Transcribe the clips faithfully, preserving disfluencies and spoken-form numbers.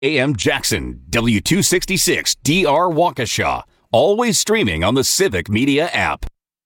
A M Jackson, W two sixty-six D R Waukesha. Always streaming on the Civic Media app.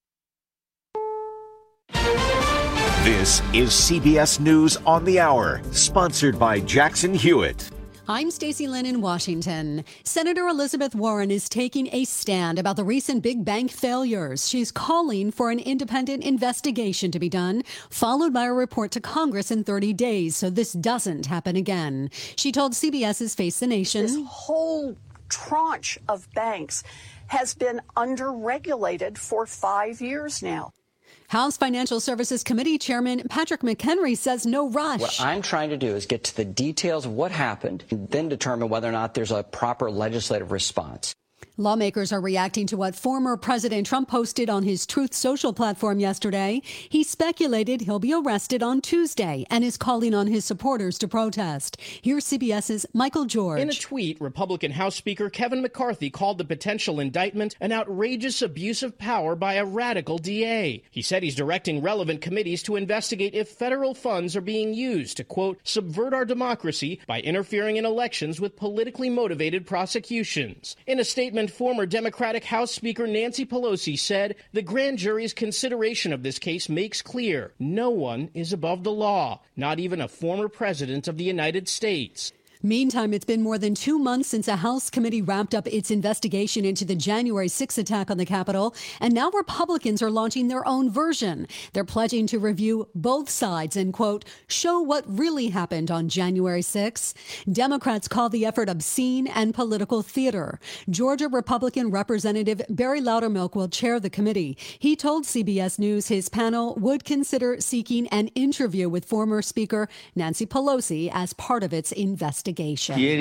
This is C B S News on the Hour, sponsored by Jackson Hewitt. I'm Stacey Lynn in Washington. Senator Elizabeth Warren is taking a stand about the recent big bank failures. She's calling for an independent investigation to be done, followed by a report to Congress in thirty days, so this doesn't happen again. She told CBS's Face the Nation, "This whole tranche of banks has been under-regulated for five years now." House Financial Services Committee Chairman Patrick McHenry says no rush. What I'm trying to do is get to the details of what happened and then determine whether or not there's a proper legislative response. Lawmakers are reacting to what former President Trump posted on his Truth Social platform yesterday. He speculated he'll be arrested on Tuesday and is calling on his supporters to protest. Here's CBS's Michael George. In a tweet, Republican House Speaker Kevin McCarthy called the potential indictment an outrageous abuse of power by a radical D A. He said he's directing relevant committees to investigate if federal funds are being used to, quote, subvert our democracy by interfering in elections with politically motivated prosecutions. In a statement, former Democratic House Speaker Nancy Pelosi said the grand jury's consideration of this case makes clear no one is above the law, not even a former president of the United States. Meantime, it's been more than two months since a House committee wrapped up its investigation into the January sixth attack on the Capitol, and now Republicans are launching their own version. They're pledging to review both sides and, quote, show what really happened on January sixth. Democrats call the effort obscene and political theater. Georgia Republican Representative Barry Loudermilk will chair the committee. He told C B S News his panel would consider seeking an interview with former Speaker Nancy Pelosi as part of its investigation. Pope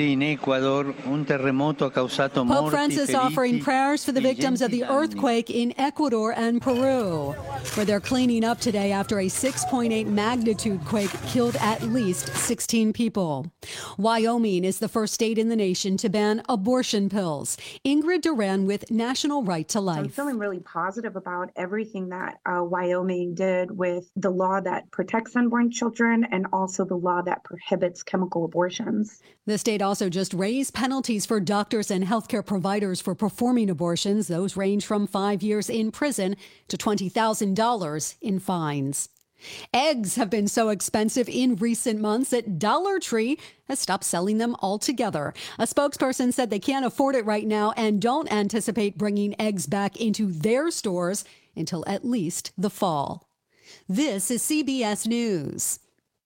Francis offering prayers for the victims of the earthquake in Ecuador and Peru, where they're cleaning up today after a six point eight magnitude quake killed at least sixteen people. Wyoming is the first state in the nation to ban abortion pills. Ingrid Duran with National Right to Life. I'm feeling really positive about everything that uh, Wyoming did with the law that protects unborn children and also the law that prohibits chemical abortions. The state also just raised penalties for doctors and healthcare providers for performing abortions. Those range from five years in prison to twenty thousand dollars in fines. Eggs have been so expensive in recent months that Dollar Tree has stopped selling them altogether. A spokesperson said they can't afford it right now and don't anticipate bringing eggs back into their stores until at least the fall. This is C B S News.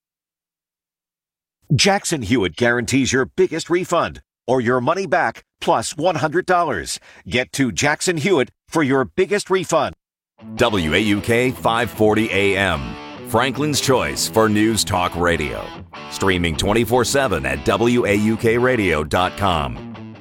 Jackson Hewitt guarantees your biggest refund or your money back plus one hundred dollars. Get to Jackson Hewitt for your biggest refund. W A U K five forty A M, Franklin's choice for News Talk Radio. Streaming twenty-four seven at W A U K radio dot com.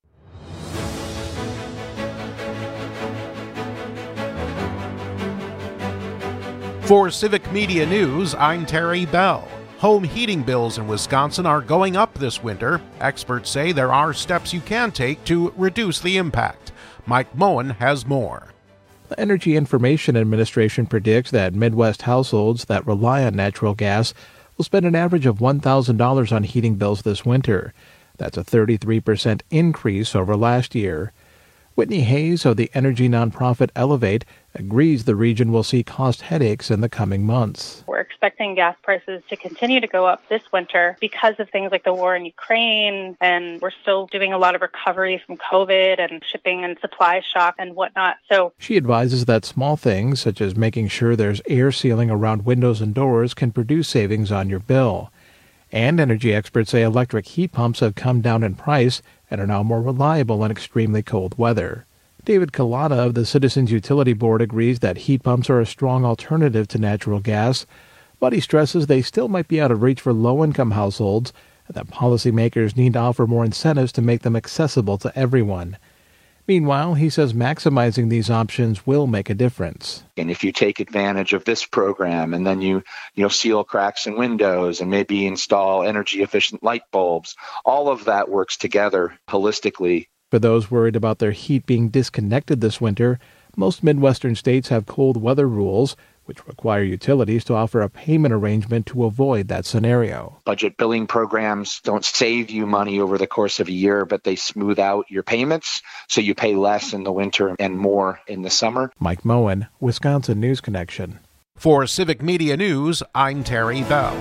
For Civic Media News, I'm Terry Bell. Home heating bills in Wisconsin are going up this winter. Experts say there are steps you can take to reduce the impact. Mike Moen has more. The Energy Information Administration predicts that Midwest households that rely on natural gas will spend an average of one thousand dollars on heating bills this winter. That's a thirty-three percent increase over last year. Whitney Hayes of the energy nonprofit Elevate agrees the region will see cost headaches in the coming months. We're expecting gas prices to continue to go up this winter because of things like the war in Ukraine, and we're still doing a lot of recovery from COVID and shipping and supply shock and whatnot. So she advises that small things, such as making sure there's air sealing around windows and doors, can produce savings on your bill. And energy experts say electric heat pumps have come down in price and are now more reliable in extremely cold weather. David Kalata of the Citizens Utility Board agrees that heat pumps are a strong alternative to natural gas, but he stresses they still might be out of reach for low-income households and that policymakers need to offer more incentives to make them accessible to everyone. Meanwhile, he says maximizing these options will make a difference. And if you take advantage of this program and then you, you know, seal cracks in windows and maybe install energy-efficient light bulbs, all of that works together holistically. For those worried about their heat being disconnected this winter, most Midwestern states have cold weather rules, which require utilities to offer a payment arrangement to avoid that scenario. Budget billing programs don't save you money over the course of a year, but they smooth out your payments, so you pay less in the winter and more in the summer. Mike Moen, Wisconsin News Connection. For Civic Media News, I'm Terry Bell.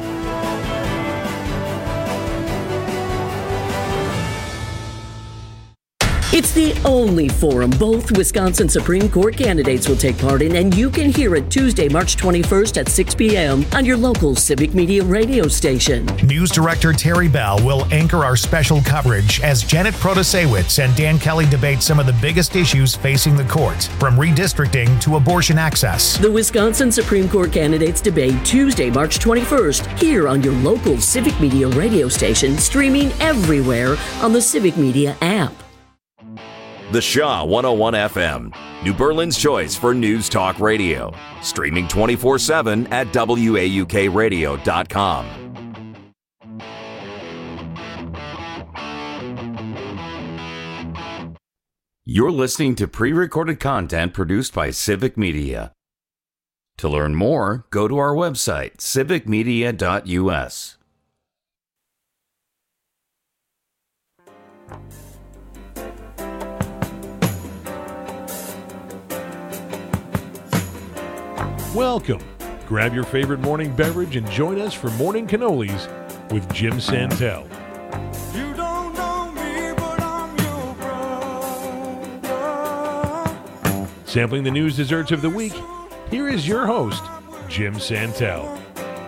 It's the only forum both Wisconsin Supreme Court candidates will take part in, and you can hear it Tuesday, March twenty-first at six p.m. on your local Civic Media radio station. News Director Terry Bell will anchor our special coverage as Janet Protasewicz and Dan Kelly debate some of the biggest issues facing the court, from redistricting to abortion access. The Wisconsin Supreme Court candidates debate Tuesday, March twenty-first, here on your local Civic Media radio station, streaming everywhere on the Civic Media app. The Shaw one oh one F M, New Berlin's choice for news talk radio. Streaming twenty-four seven at W A U K radio dot com. You're listening to pre-recorded content produced by Civic Media. To learn more, go to our website, civic media dot U S. Welcome. Grab your favorite morning beverage and join us for Morning Cannolis with Jim Santel. You don't know me, but I'm your brother. Sampling the news desserts of the week, here is your host, Jim Santel.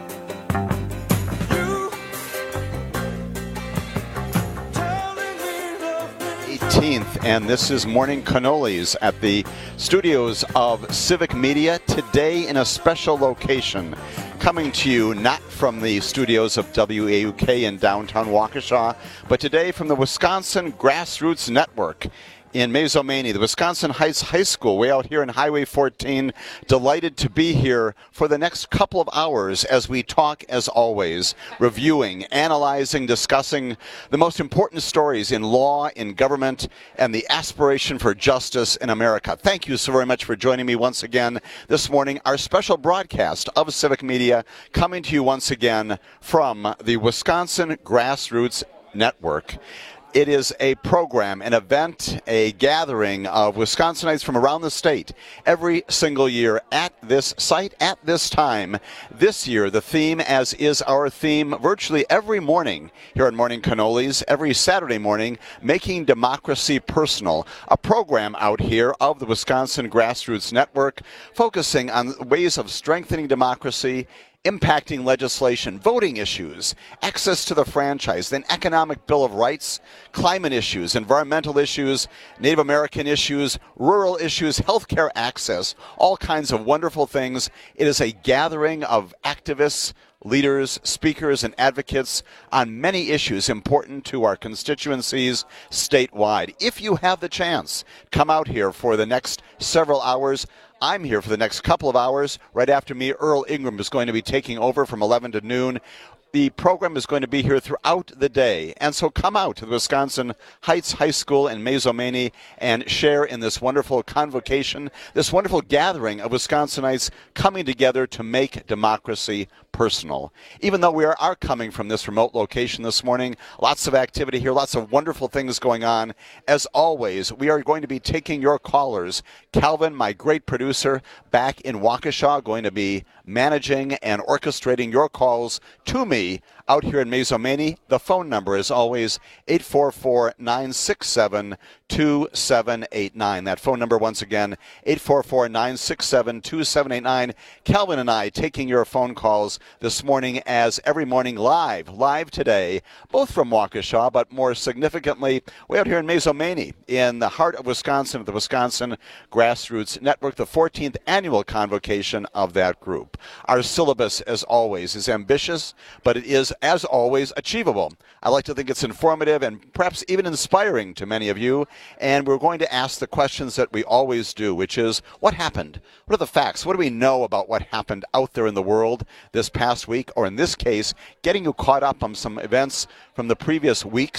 eighteenth, and this is Morning Cannolis at the studios of Civic Media, today in a special location, coming to you not from the studios of W A U K in downtown Waukesha, but today from the Wisconsin Grassroots Network in Mazomanie, the Wisconsin Heights High School, way out here in Highway fourteen. Delighted to be here for the next couple of hours as we talk, as always, reviewing, analyzing, discussing the most important stories in law, in government, and the aspiration for justice in America. Thank you so very much for joining me once again this morning. Our special broadcast of Civic Media coming to you once again from the Wisconsin Grassroots Network. It is a program, an event, a gathering of Wisconsinites from around the state every single year at this site, at this time. This year, the theme, as is our theme virtually every morning here on Morning Cannolis, every Saturday morning, Making Democracy Personal, a program out here of the Wisconsin Grassroots Network focusing on ways of strengthening democracy, impacting legislation, voting issues, access to the franchise, then economic Bill of Rights, climate issues, environmental issues, Native American issues, rural issues, healthcare access, all kinds of wonderful things. It is a gathering of activists, leaders, speakers, and advocates on many issues important to our constituencies statewide. If you have the chance, come out here for the next several hours. I'm here for the next couple of hours. Right after me, Earl Ingram is going to be taking over from eleven to noon. The program is going to be here throughout the day. And so come out to the Wisconsin Heights High School in Mazomanie and share in this wonderful convocation, this wonderful gathering of Wisconsinites coming together to make democracy personal. Even though we are, are coming from this remote location this morning, lots of activity here, lots of wonderful things going on. As always, we are going to be taking your callers. Calvin, my great producer, back in Waukesha, going to be managing and orchestrating your calls to me out here in Mazomanie. The phone number is always eight four four, nine six seven, two seven eight nine. That phone number once again, eight four four, nine six seven, two seven eight nine. Calvin and I taking your phone calls this morning, as every morning live, live today, both from Waukesha, but more significantly, way out here in Mazomanie, in the heart of Wisconsin, at the Wisconsin Grassroots Network, the fourteenth annual convocation of that group. Our syllabus, as always, is ambitious, but it is, as always, achievable. I like to think it's informative and perhaps even inspiring to many of you, and we're going to ask the questions that we always do, which is, what happened? What are the facts? What do we know about what happened out there in the world this past week, or in this case, getting you caught up on some events from the previous weeks?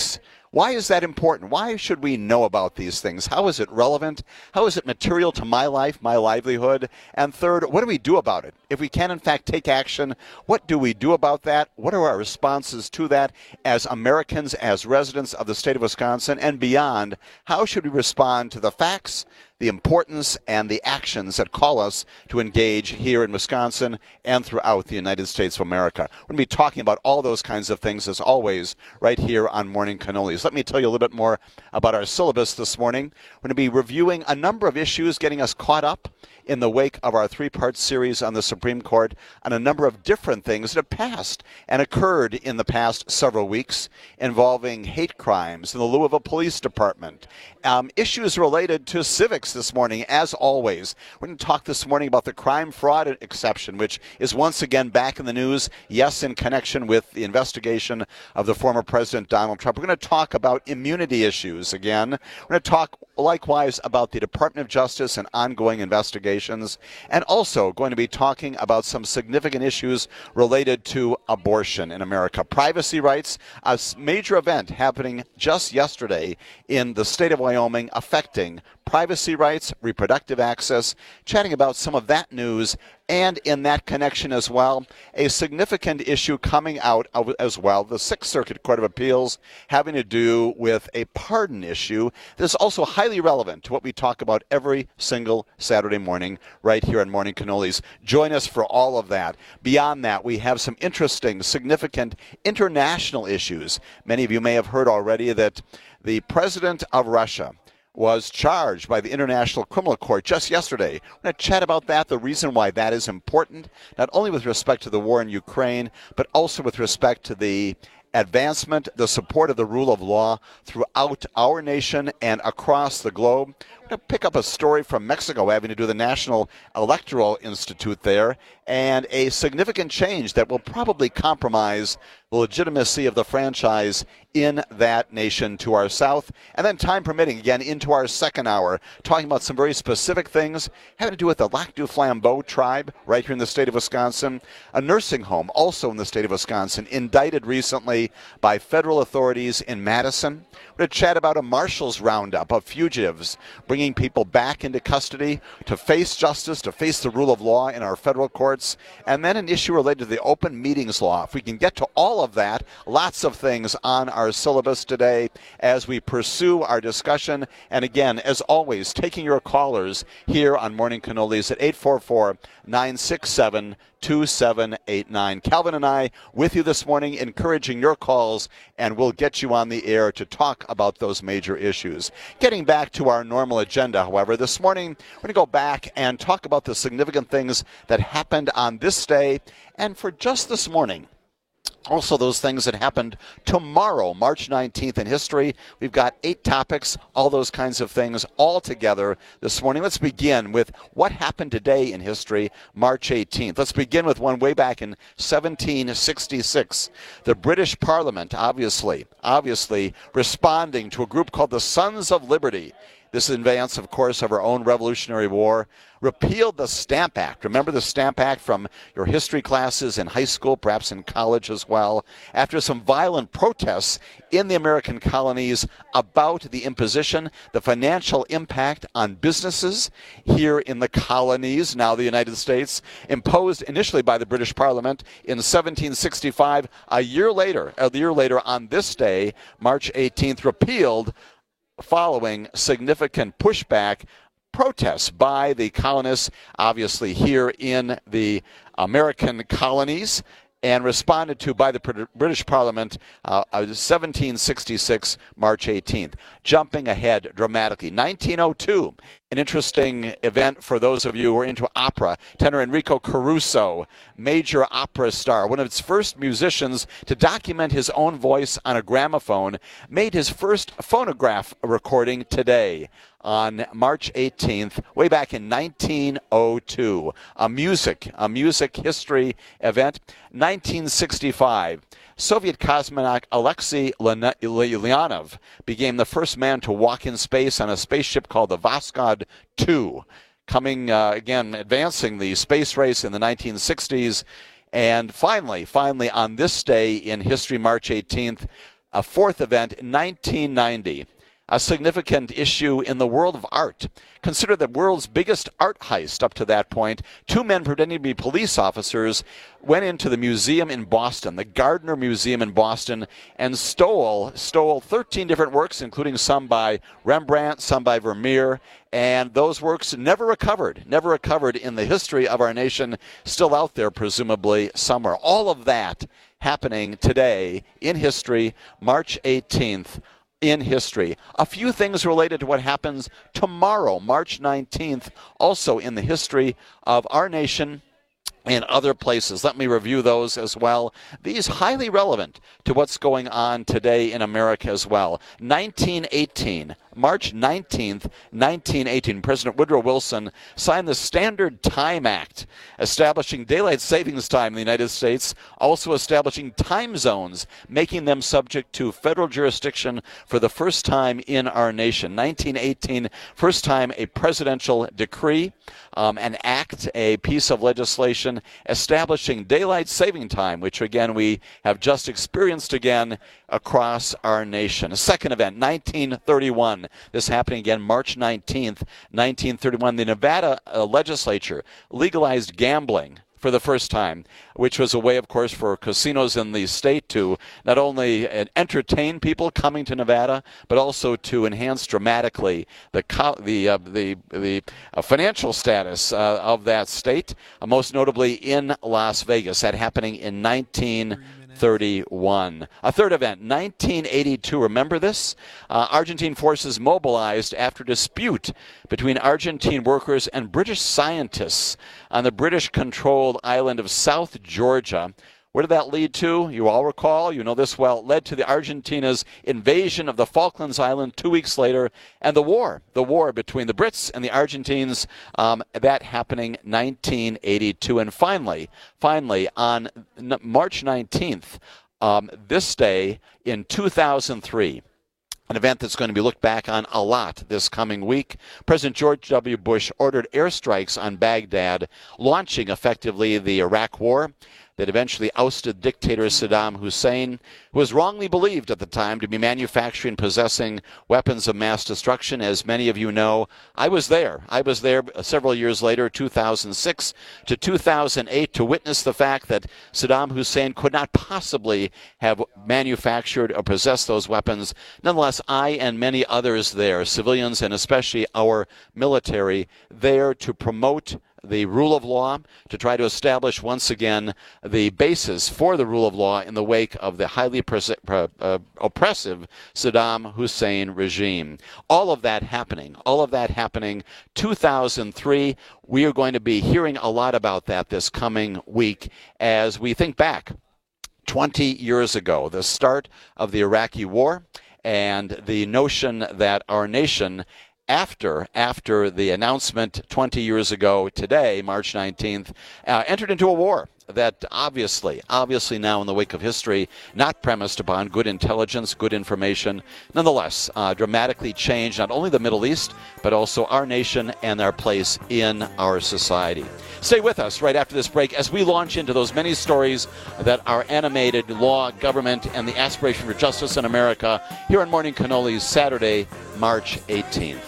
Why is that important? Why should we know about these things? How is it relevant? How is it material to my life, my livelihood? And third, what do we do about it? If we can, in fact, take action, what do we do about that? What are our responses to that as Americans, as residents of the state of Wisconsin and beyond? How should we respond to the facts, the importance, and the actions that call us to engage here in Wisconsin and throughout the United States of America? We're going to be talking about all those kinds of things, as always, right here on Morning Cannolis. Let me tell you a little bit more about our syllabus this morning. We're going to be reviewing a number of issues, getting us caught up in the wake of our three-part series on the Supreme Court on a number of different things that have passed and occurred in the past several weeks involving hate crimes in the Louisville Police Department, um, issues related to civics this morning, as always. We're going to talk this morning about the crime fraud exception, which is once again back in the news, yes, in connection with the investigation of the former President Donald Trump. We're going to talk about immunity issues again. We're going to talk likewise about the Department of Justice and ongoing investigations, and also going to be talking about some significant issues related to abortion in America. Privacy rights, a major event happening just yesterday in the state of Wyoming affecting privacy rights, reproductive access, chatting about some of that news, and in that connection as well, a significant issue coming out of, as well, the Sixth Circuit Court of Appeals having to do with a pardon issue that is also highly relevant to what we talk about every single Saturday morning right here on Morning Cannolis. Join us for all of that. Beyond that, we have some interesting, significant international issues. Many of you may have heard already that the president of Russia was charged by the International Criminal Court just yesterday. We're going to chat about that, the reason why that is important, not only with respect to the war in Ukraine, but also with respect to the advancement, the support of the rule of law throughout our nation and across the globe. We're going to pick up a story from Mexico having to do with the National Electoral Institute there, and a significant change that will probably compromise the legitimacy of the franchise in that nation to our south. And then, time permitting, again, into our second hour, talking about some very specific things having to do with the Lac du Flambeau tribe right here in the state of Wisconsin. A nursing home also in the state of Wisconsin indicted recently by federal authorities in Madison. We're going to chat about a marshal's roundup of fugitives, bringing people back into custody to face justice, to face the rule of law in our federal courts, and then an issue related to the open meetings law. If we can get to all of that, lots of things on our syllabus today as we pursue our discussion. And again, as always, taking your callers here on Morning Cannolis at eight four four, nine six seven, two seven eight nine. Calvin and I with you this morning, encouraging your calls, and we'll get you on the air to talk about those major issues. Getting back to our normal agenda, however, this morning we're going to go back and talk about the significant things that happened on this day, and for just this morning, also those things that happened tomorrow, March nineteenth in history. We've got eight topics, all those kinds of things all together this morning. Let's begin with what happened today in history, March eighteenth. Let's begin with one way back in seventeen sixty-six. The British Parliament, obviously, obviously responding to a group called the Sons of Liberty. This is in advance, of course, of our own Revolutionary War, repealed the Stamp Act. Remember the Stamp Act from your history classes in high school, perhaps in college as well, after some violent protests in the American colonies about the imposition, the financial impact on businesses here in the colonies, now the United States, imposed initially by the British Parliament in seventeen sixty-five. A year later, a year later on this day, March eighteenth, repealed following significant pushback, protests by the colonists, obviously here in the American colonies, and responded to by the British Parliament uh, seventeen sixty-six, March eighteenth. Jumping ahead dramatically, nineteen oh two, an interesting event for those of you who are into opera. Tenor Enrico Caruso, major opera star, one of its first musicians to document his own voice on a gramophone, made his first phonograph recording today on March eighteenth, way back in nineteen oh two. A music, a music history event. nineteen sixty-five, Soviet cosmonaut Alexei Leonov became the first man to walk in space on a spaceship called the Voskhod two, coming, uh, again, advancing the space race in the nineteen sixties. And finally, finally, on this day in history, March eighteenth, A fourth event in nineteen ninety. A significant issue in the world of art. Consider the world's biggest art heist up to that point. Two men pretending to be police officers went into the museum in Boston, the Gardner Museum in Boston, and stole stole thirteen different works, including some by Rembrandt, some by Vermeer, and those works never recovered, never recovered in the history of our nation, still out there presumably somewhere. All of that happening today in history, March eighteenth. In history. A few things related to what happens tomorrow, March nineteenth, also in the history of our nation and other places. Let me review those as well. These highly relevant to what's going on today in America as well. nineteen eighteen, March nineteenth, nineteen eighteen, President Woodrow Wilson signed the Standard Time Act, establishing daylight savings time in the United States, also establishing time zones, making them subject to federal jurisdiction for the first time in our nation. nineteen eighteen, first time a presidential decree, um, an act, a piece of legislation establishing daylight saving time, which again we have just experienced again across our nation. A second event, nineteen thirty-one. This happening again March nineteenth, nineteen thirty-one. The Nevada uh, legislature legalized gambling for the first time, which was a way, of course, for casinos in the state to not only uh, entertain people coming to Nevada, but also to enhance dramatically the co- the uh, the the uh, financial status uh, of that state, uh, most notably in Las Vegas. That happening in nineteen thirty-one. A third event, nineteen eighty-two. Remember this? Uh, Argentine forces mobilized after dispute between Argentine workers and British scientists on the British-controlled island of South Georgia. Where did that lead to? You all recall, you know this well, it led to the Argentina's invasion of the Falklands Island two weeks later, and the war, the war between the Brits and the Argentines, um, that happening nineteen eighty-two. And finally, finally, on March nineteenth, um, this day in two thousand three, an event that's going to be looked back on a lot this coming week. President George W. Bush ordered airstrikes on Baghdad, launching effectively the Iraq War that eventually ousted dictator Saddam Hussein, who was wrongly believed at the time to be manufacturing and possessing weapons of mass destruction. As many of you know, I was there. I was there several years later, two thousand six to two thousand eight, to witness the fact that Saddam Hussein could not possibly have manufactured or possessed those weapons. Nonetheless, I and many others there, civilians and especially our military, there to promote the rule of law, to try to establish once again the basis for the rule of law in the wake of the highly pres- uh, oppressive Saddam Hussein regime. All of that happening, all of that happening, two thousand three. We are going to be hearing a lot about that this coming week as we think back twenty years ago, the start of the Iraqi war, and the notion that our nation After after the announcement twenty years ago today, March nineteenth, uh, entered into a war that obviously, obviously now in the wake of history, not premised upon good intelligence, good information, nonetheless uh, dramatically changed not only the Middle East, but also our nation and our place in our society. Stay with us right after this break as we launch into those many stories that are animated law, government, and the aspiration for justice in America here on Morning Cannolis, Saturday, March eighteenth.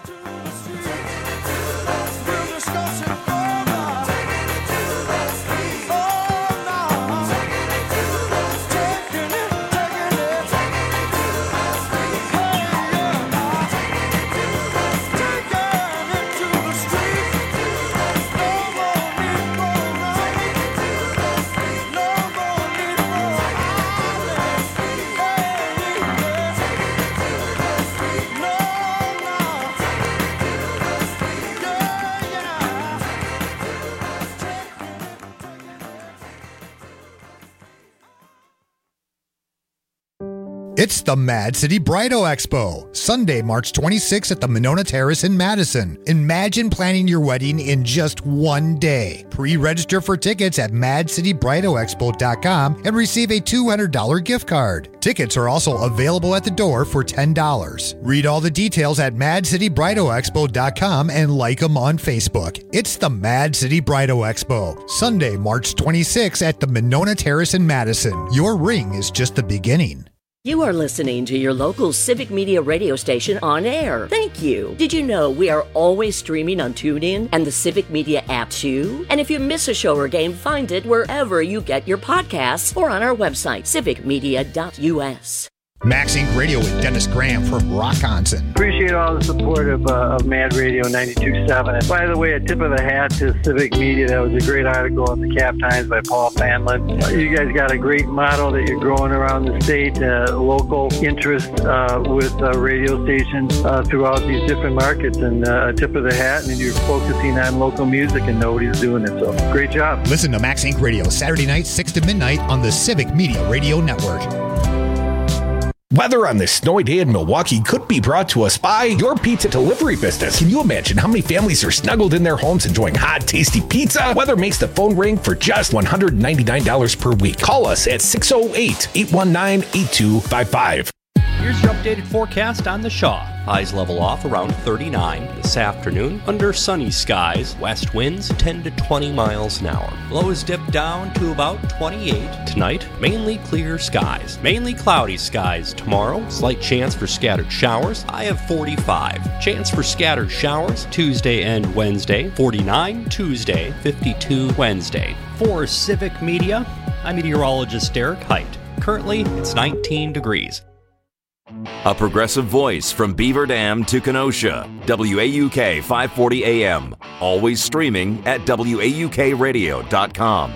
It's the Mad City Bridal Expo, Sunday, March twenty-sixth at the Monona Terrace in Madison. Imagine planning your wedding in just one day. Pre-register for tickets at mad city bridal expo dot com and receive a two hundred dollars gift card. Tickets are also available at the door for ten dollars. Read all the details at mad city bridal expo dot com and like them on Facebook. It's the Mad City Bridal Expo, Sunday, March twenty-sixth at the Monona Terrace in Madison. Your ring is just the beginning. You are listening to your local Civic Media radio station on air. Thank you. Did you know we are always streaming on TuneIn and the Civic Media app too? And if you miss a show or game, find it wherever you get your podcasts or on our website, civic media dot u s. Max Inc Radio with Dennis Graham from Rockonson. Appreciate all the support of, uh, of Mad Radio ninety-two point seven. And by the way, a tip of the hat to Civic Media. That was a great article in the Cap Times by Paul Fanlin. Uh, you guys got a great model that you're growing around the state, uh, local interest uh, with uh, radio stations uh, throughout these different markets. And uh, a tip of the hat, and you're focusing on local music and nobody's doing it. So great job. Listen to Max Inc Radio Saturday night, six to midnight on the Civic Media Radio Network. Weather on this snowy day in Milwaukee could be brought to us by your pizza delivery business. Can you imagine how many families are snuggled in their homes enjoying hot, tasty pizza? Weather makes the phone ring for just one hundred ninety-nine dollars per week. Call us at six oh eight, eight one nine, eight two five five. Here's your updated forecast on the Shaw. Highs level off around thirty-nine this afternoon under sunny skies. West winds ten to twenty miles an hour. Lows dip down to about twenty-eight. Tonight, mainly clear skies. Mainly cloudy skies tomorrow. Slight chance for scattered showers. High of forty-five. Chance for scattered showers Tuesday and Wednesday. forty-nine Tuesday, fifty-two Wednesday. For Civic Media, I'm meteorologist Derek Height. Currently, it's nineteen degrees. A progressive voice from Beaver Dam to Kenosha. W A U K five forty A M. Always streaming at W A U K radio dot com.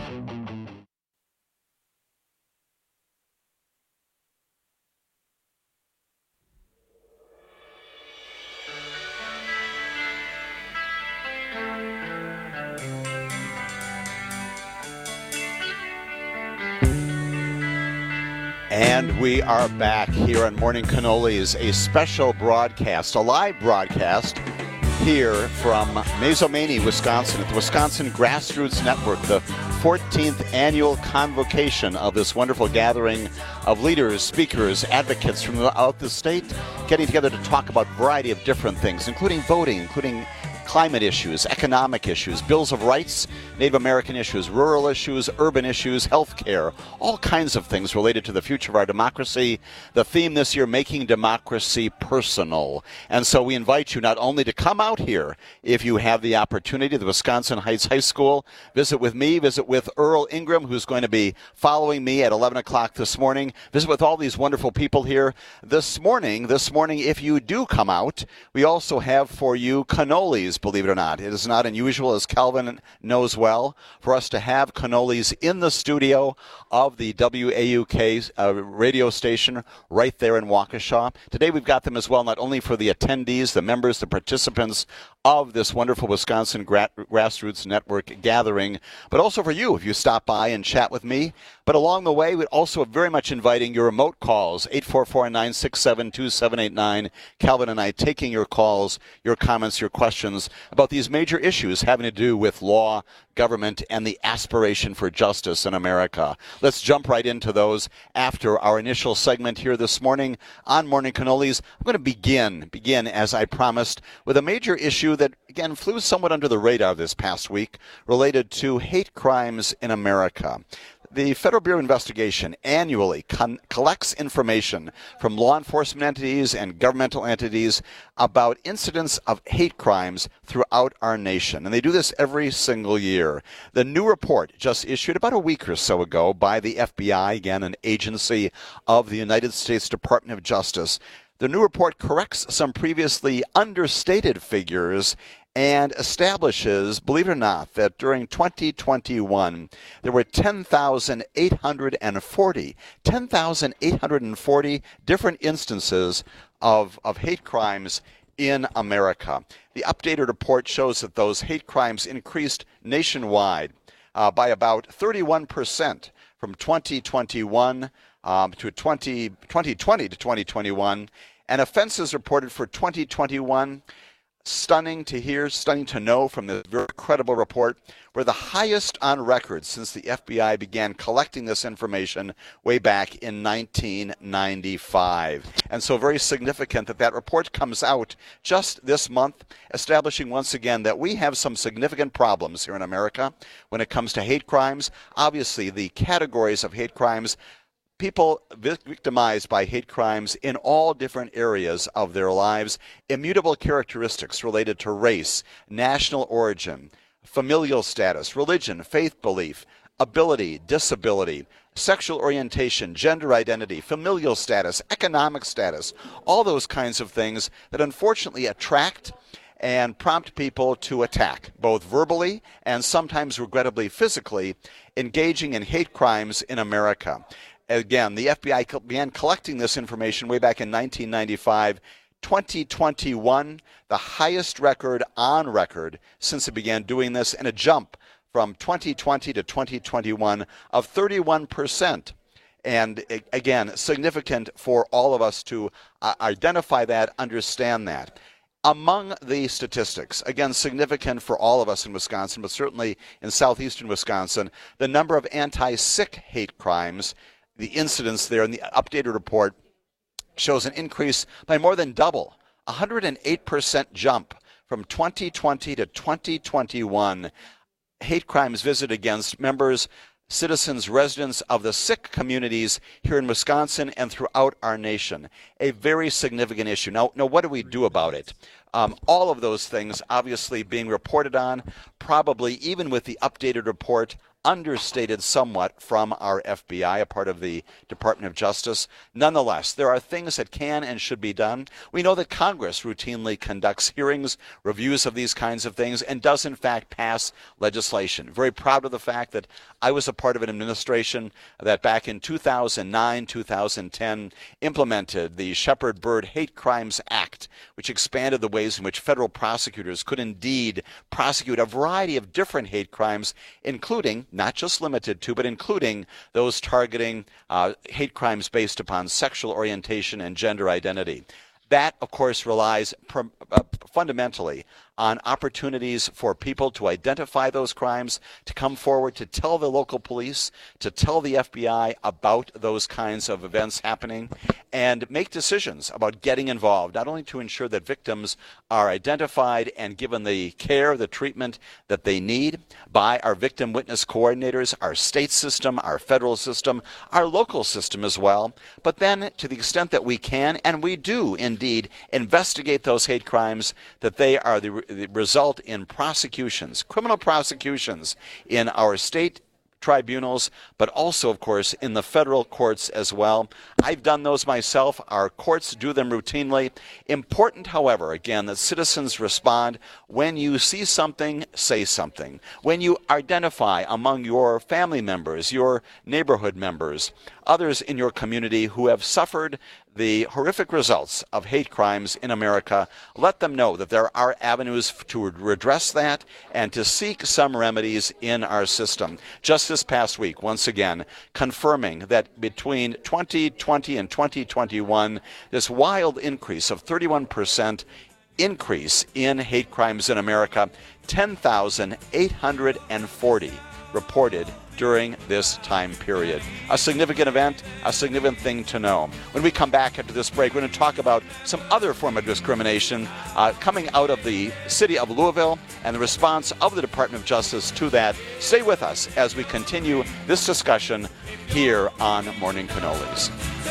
And we are back here on Morning Cannolis, a special broadcast, a live broadcast here from Mazomanie, Wisconsin, at the Wisconsin Grassroots Network, the fourteenth annual convocation of this wonderful gathering of leaders, speakers, advocates from throughout the state, getting together to talk about a variety of different things, including voting, including climate issues, economic issues, bills of rights, Native American issues, rural issues, urban issues, health care, all kinds of things related to the future of our democracy. The theme this year, making democracy personal. And so we invite you not only to come out here, if you have the opportunity, the Wisconsin Heights High School, visit with me, visit with Earl Ingram, who's going to be following me at eleven o'clock this morning, visit with all these wonderful people here. This morning, this morning, if you do come out, we also have for you cannolis. Believe it or not. It is not unusual, as Calvin knows well, for us to have cannolis in the studio of the W A U K uh, radio station right there in Waukesha. Today we've got them as well, not only for the attendees, the members, the participants of this wonderful Wisconsin Gra- Grassroots Network gathering, but also for you if you stop by and chat with me. But along the way, we're also very much inviting your remote calls, eight four four, nine six seven, two seven eight nine. Calvin and I taking your calls, your comments, your questions about these major issues having to do with law, government, and the aspiration for justice in America. Let's jump right into those after our initial segment here this morning on Morning Cannolis. I'm going to begin, begin, as I promised, with a major issue that, again, flew somewhat under the radar this past week related to hate crimes in America. The Federal Bureau of Investigation annually con- collects information from law enforcement entities and governmental entities about incidents of hate crimes throughout our nation. And they do this every single year. The new report just issued about a week or so ago by the F B I, again, an agency of the United States Department of Justice. The new report corrects some previously understated figures and establishes, believe it or not, that during twenty twenty-one, there were ten thousand eight hundred forty, ten thousand eight hundred forty different instances of, of hate crimes in America. The updated report shows that those hate crimes increased nationwide uh, by about thirty-one percent from twenty twenty-one um, to twenty twenty to twenty twenty-one, and offenses reported for twenty twenty-one, stunning to hear, stunning to know from this very credible report, were the highest on record since the F B I began collecting this information way back in nineteen ninety-five. And so very significant that that report comes out just this month, establishing once again that we have some significant problems here in America when it comes to hate crimes. Obviously, the categories of hate crimes people victimized by hate crimes in all different areas of their lives, immutable characteristics related to race, national origin, familial status, religion, faith belief, ability, disability, sexual orientation, gender identity, familial status, economic status, all those kinds of things that unfortunately attract and prompt people to attack, both verbally and sometimes regrettably physically, engaging in hate crimes in America. Again, the F B I began collecting this information way back in nineteen ninety-five. twenty twenty-one, the highest record on record since it began doing this, and a jump from twenty twenty to twenty twenty-one of thirty-one percent. And again, significant for all of us to uh, identify that, understand that. Among the statistics, again, significant for all of us in Wisconsin, but certainly in southeastern Wisconsin, the number of anti-Sikh hate crimes, the incidence there in the updated report shows an increase by more than double, one hundred eight percent jump from twenty twenty to twenty twenty-one. Hate crimes visited against members, citizens, residents of the Sikh communities here in Wisconsin and throughout our nation. A very significant issue. Now, now what do we do about it? Um, all of those things obviously being reported on, probably even with the updated report, understated somewhat from our F B I, a part of the Department of Justice. Nonetheless, there are things that can and should be done. We know that Congress routinely conducts hearings, reviews of these kinds of things, and does in fact pass legislation. Very proud of the fact that I was a part of an administration that back in two thousand nine, two thousand ten implemented the Shepard-Byrd Hate Crimes Act, which expanded the ways in which federal prosecutors could indeed prosecute a variety of different hate crimes, including, not just limited to, but including those targeting uh, hate crimes based upon sexual orientation and gender identity. That, of course, relies pr- uh, fundamentally on opportunities for people to identify those crimes, to come forward, to tell the local police, to tell the F B I about those kinds of events happening, and make decisions about getting involved, not only to ensure that victims are identified and given the care, the treatment that they need by our victim witness coordinators, our state system, our federal system, our local system as well, but then to the extent that we can, and we do indeed, investigate those hate crimes, that they are the result in prosecutions, criminal prosecutions in our state tribunals, but also, of course, in the federal courts as well. I've done those myself. Our courts do them routinely. Important, however, again, that citizens respond. When you see something, say something. When you identify among your family members, your neighborhood members, others in your community who have suffered the horrific results of hate crimes in America, let them know that there are avenues to redress that and to seek some remedies in our system. Just this past week, once again, confirming that between twenty twenty and twenty twenty-one, this wild increase of thirty-one percent increase in hate crimes in America, ten thousand eight hundred forty reported during this time period. A significant event, a significant thing to know. When we come back after this break, we're going to talk about some other form of discrimination uh, coming out of the city of Louisville and the response of the Department of Justice to that. Stay with us as we continue this discussion here on Morning Cannolis.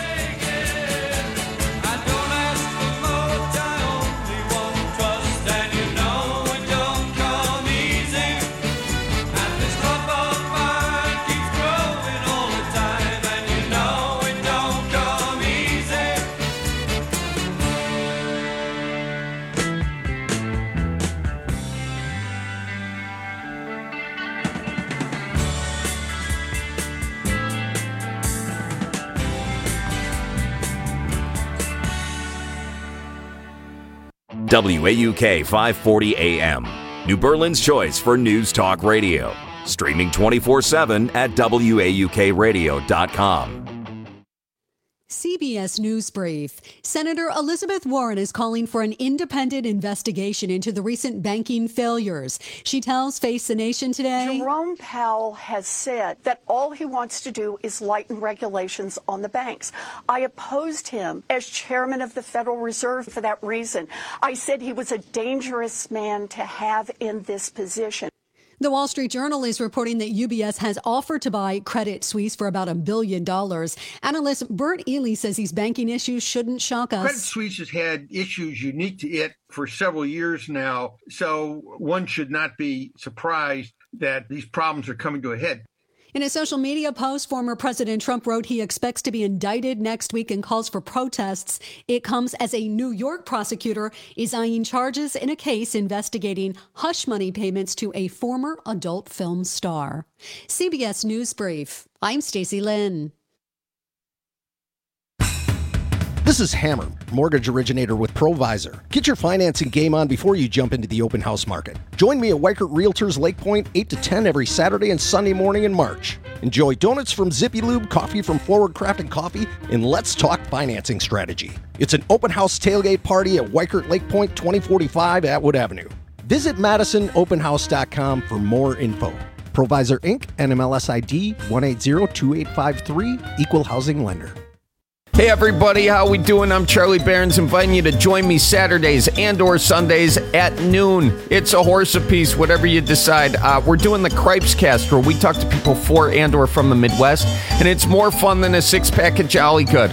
W A U K five forty A M, New Berlin's choice for News Talk Radio. Streaming twenty-four seven at W A U K radio dot com. C B S News Brief. Senator Elizabeth Warren is calling for an independent investigation into the recent banking failures. She tells Face the Nation today. Jerome Powell has said that all he wants to do is lighten regulations on the banks. I opposed him as chairman of the Federal Reserve for that reason. I said he was a dangerous man to have in this position. The Wall Street Journal is reporting that U B S has offered to buy Credit Suisse for about a billion dollars. Analyst Bert Ely says these banking issues shouldn't shock us. Credit Suisse has had issues unique to it for several years now, so one should not be surprised that these problems are coming to a head. In a social media post, former President Trump wrote he expects to be indicted next week and calls for protests. It comes as a New York prosecutor is eyeing charges in a case investigating hush money payments to a former adult film star. C B S News Brief. I'm Stacey Lynn. This is Hammer, mortgage originator with Provisor. Get your financing game on before you jump into the open house market. Join me at Weichert Realtors Lake Point eight to ten every Saturday and Sunday morning in March. Enjoy donuts from Zippy Lube, coffee from Forward Crafted Coffee, and let's talk financing strategy. It's an open house tailgate party at Weichert Lake Point twenty forty-five Atwood Avenue. Visit Madison Open House dot com for more info. Provisor Incorporated, N M L S I D one eight zero two eight five three, Equal Housing Lender. Hey everybody, how we doing? I'm Charlie Barons, inviting you to join me Saturdays and or Sundays at noon. It's a horse apiece, whatever you decide. Uh, we're doing the Cripes Cast, where we talk to people for and or from the Midwest, and it's more fun than a six-pack of Jolly Good.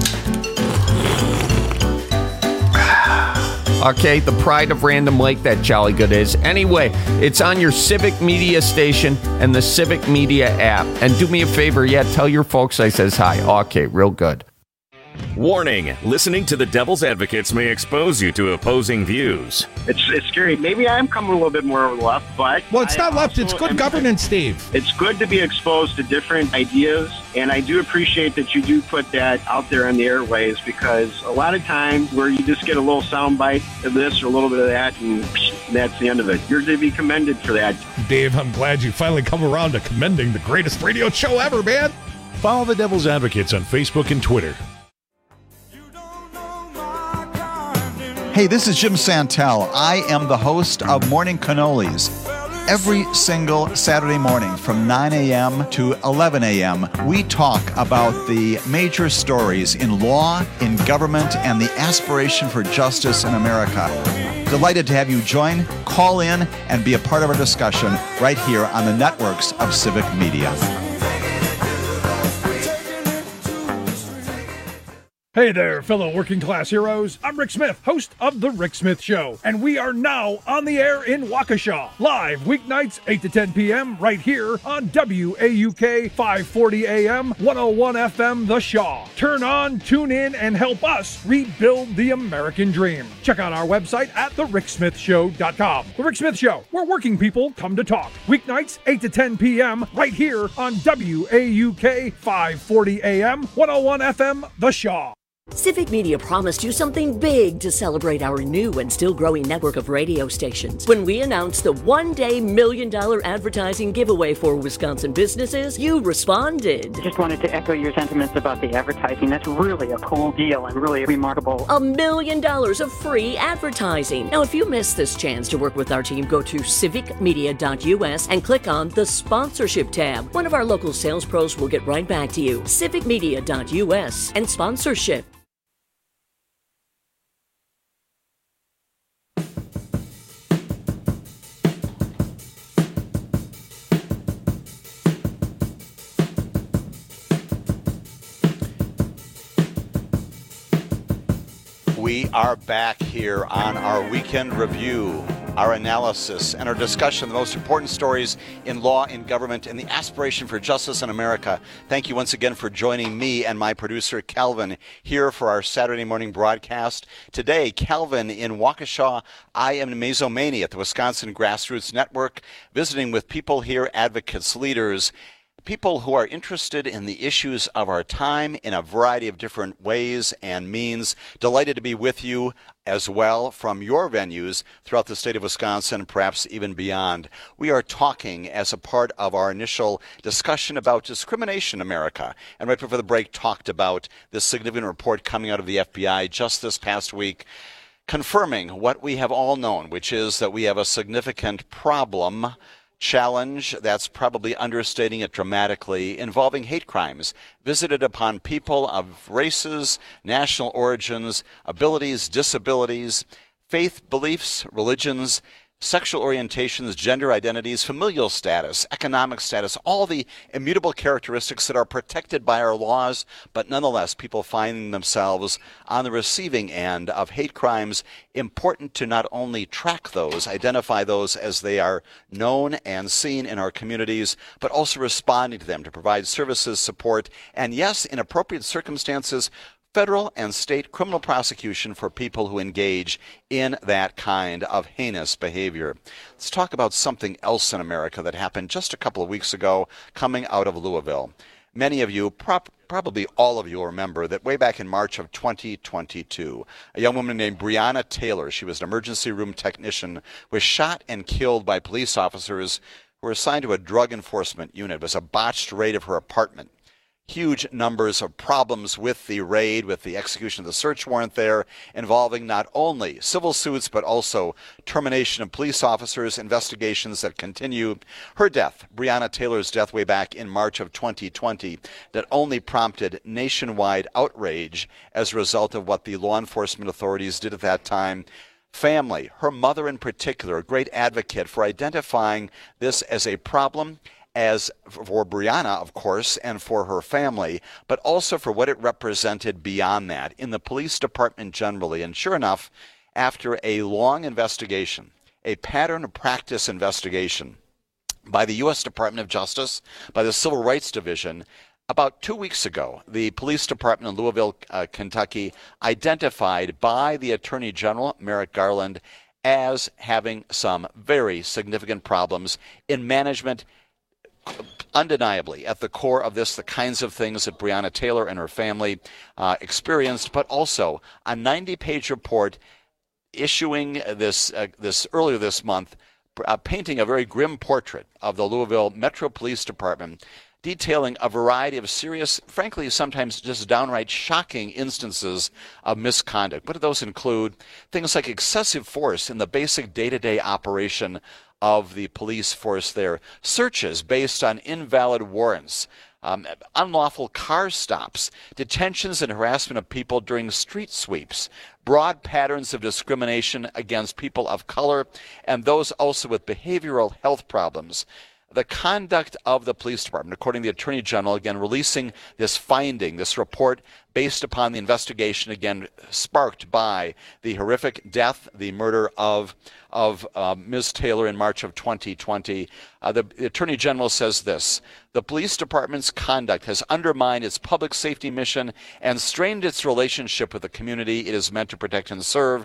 Okay, the pride of Random Lake, that Jolly Good is. Anyway, it's on your Civic Media station and the Civic Media app. And do me a favor, yeah, tell your folks I says hi. Okay, real good. Warning, listening to the Devil's Advocates may expose you to opposing views. It's it's scary. Maybe I'm coming a little bit more over the left, but... Well, it's I not left, it's good am, governance, Steve. It's good to be exposed to different ideas, and I do appreciate that you do put that out there on the airways, because a lot of times where you just get a little soundbite of this or a little bit of that, and that's the end of it. You're to be commended for that. Dave, I'm glad you finally come around to commending the greatest radio show ever, man. Follow the Devil's Advocates on Facebook and Twitter. Hey, this is Jim Santel. I am the host of Morning Cannolis. Every single Saturday morning from nine a.m. to eleven a.m., we talk about the major stories in law, in government, and the aspiration for justice in America. Delighted to have you join, call in, and be a part of our discussion right here on the networks of Civic Media. Hey there, fellow working class heroes. I'm Rick Smith, host of The Rick Smith Show, and we are now on the air in Waukesha, live weeknights eight to ten p.m. right here on W A U K five forty A M, one oh one F M The Shaw. Turn on, tune in, and help us rebuild the American dream. Check out our website at the rick smith show dot com. The Rick Smith Show, where working people come to talk. Weeknights eight to ten p.m. right here on W A U K five forty A M, one oh one F M The Shaw. Civic Media promised you something big to celebrate our new and still growing network of radio stations. When we announced the one-day million-dollar advertising giveaway for Wisconsin businesses, you responded. Just wanted to echo your sentiments about the advertising. That's really a cool deal and really remarkable. A million dollars of free advertising. Now, if you missed this chance to work with our team, go to civic media dot U S and click on the sponsorship tab. One of our local sales pros will get right back to you. civic media dot U S and sponsorship. We are back here on our weekend review, our analysis, and our discussion of the most important stories in law, in government, and the aspiration for justice in America. Thank you once again for joining me and my producer, Calvin, here for our Saturday morning broadcast. Today, Calvin in Waukesha. I am Mazomani at the Wisconsin Grassroots Network, visiting with people here, advocates, leaders, people who are interested in the issues of our time in a variety of different ways and means. Delighted to be with you as well from your venues throughout the state of Wisconsin, perhaps even beyond. We are talking as a part of our initial discussion about discrimination in America. And right before the break, talked about this significant report coming out of the F B I just this past week, confirming what we have all known, which is that we have a significant problem, challenge, that's probably understating it dramatically, involving hate crimes visited upon people of races, national origins, abilities, disabilities, faith, beliefs, religions, sexual orientations, gender identities, familial status, economic status, all the immutable characteristics that are protected by our laws, but nonetheless people finding themselves on the receiving end of hate crimes. Important to not only track those, identify those as they are known and seen in our communities, but also responding to them to provide services, support, and yes, in appropriate circumstances, federal and state criminal prosecution for people who engage in that kind of heinous behavior. Let's talk about something else in America that happened just a couple of weeks ago coming out of Louisville. Many of you, prop, probably all of you, will remember that way back in March of twenty twenty-two, a young woman named Breonna Taylor, she was an emergency room technician, was shot and killed by police officers who were assigned to a drug enforcement unit. It was a botched raid of her apartment. Huge numbers of problems with the raid, with the execution of the search warrant there, involving not only civil suits, but also termination of police officers, investigations that continue. Her death, Breonna Taylor's death way back in March of twenty twenty, that only prompted nationwide outrage as a result of what the law enforcement authorities did at that time. Family, her mother in particular, a great advocate for identifying this as a problem, as for Breonna, of course, and for her family, but also for what it represented beyond that in the police department generally. And sure enough, after a long investigation, a pattern of practice investigation by the U S Department of Justice, by the Civil Rights Division, about two weeks ago, the police department in Louisville, uh, Kentucky, identified by the Attorney General, Merrick Garland, as having some very significant problems in management. Undeniably, at the core of this, the kinds of things that Breonna Taylor and her family uh, experienced, but also a ninety-page report issuing this uh, this earlier this month, uh, painting a very grim portrait of the Louisville Metro Police Department, detailing a variety of serious, frankly, sometimes just downright shocking instances of misconduct. What do those include? Things like excessive force in the basic day-to-day operation of the police force there, searches based on invalid warrants, um, unlawful car stops, detentions and harassment of people during street sweeps, broad patterns of discrimination against people of color, and those also with behavioral health problems. The conduct of the police department, according to the Attorney General, again, releasing this finding, this report based upon the investigation, again, sparked by the horrific death, the murder of, of uh, Miz Taylor in March of twenty twenty. Uh, the, the Attorney General says this: the police department's conduct has undermined its public safety mission and strained its relationship with the community it is meant to protect and serve.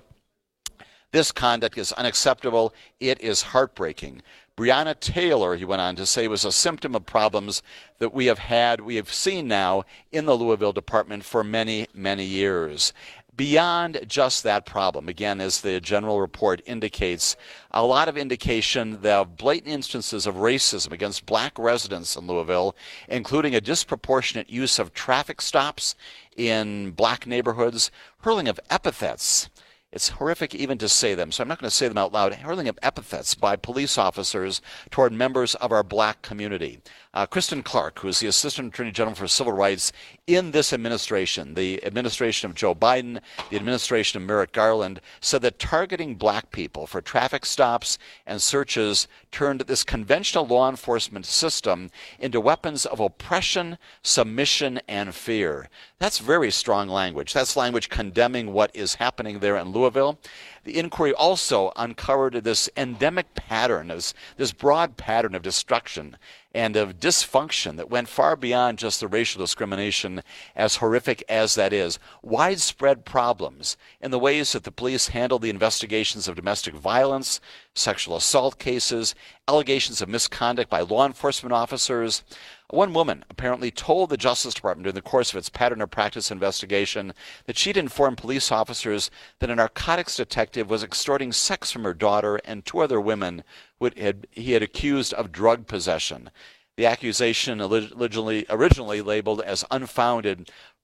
This conduct is unacceptable. It is heartbreaking. Breonna Taylor, he went on to say, was a symptom of problems that we have had, we have seen now in the Louisville department for many, many years. Beyond just that problem, again, as the general report indicates, a lot of indication of blatant instances of racism against black residents in Louisville, including a disproportionate use of traffic stops in black neighborhoods, hurling of epithets. It's horrific even to say them, so I'm not going to say them out loud. Hurling of epithets by police officers toward members of our black community. Uh, Kristen Clark, who is the Assistant Attorney General for Civil Rights in this administration, the administration of Joe Biden, the administration of Merrick Garland, said that targeting black people for traffic stops and searches turned this conventional law enforcement system into weapons of oppression, submission, and fear. That's very strong language. That's language condemning what is happening there in Louisville. The inquiry also uncovered this endemic pattern, this, this broad pattern of destruction and of dysfunction that went far beyond just the racial discrimination, as horrific as that is. Widespread problems in the ways that the police handled the investigations of domestic violence, sexual assault cases, allegations of misconduct by law enforcement officers. One woman apparently told the Justice Department during the course of its pattern of practice investigation that she'd informed police officers that a narcotics detective was extorting sex from her daughter and two other women who had, he had accused of drug possession. The accusation originally, originally labeled as unfounded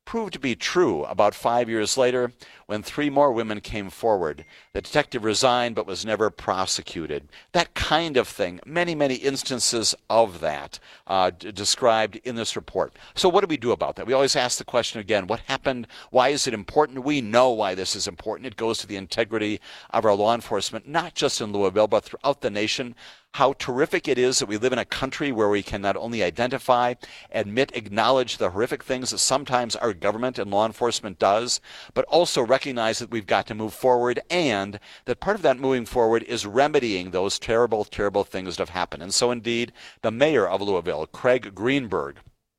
proved to be true about five years later when three more women came forward. The detective resigned but was never prosecuted. That kind of thing. Many, many instances of that uh, d- described in this report. So what do we do about that? We always ask the question again, what happened? Why is it important? We know why this is important. It goes to the integrity of our law enforcement, not just in Louisville, but throughout the nation. How terrific it is that we live in a country where we can not only identify, admit, acknowledge the horrific things that sometimes our government and law enforcement does, but also recognize that we've got to move forward, and that part of that moving forward is remedying those terrible, terrible things that have happened. And so indeed, the mayor of Louisville, Craig Greenberg,